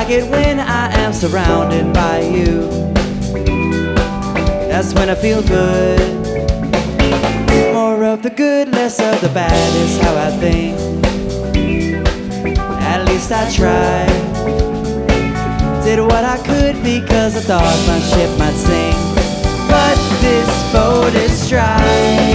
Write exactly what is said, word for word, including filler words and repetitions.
like it when I am surrounded by you. That's when I feel good. More of the good, less of the bad is how I think. At least I tried. Did what I could because I thought my ship might sink. But this boat is dry.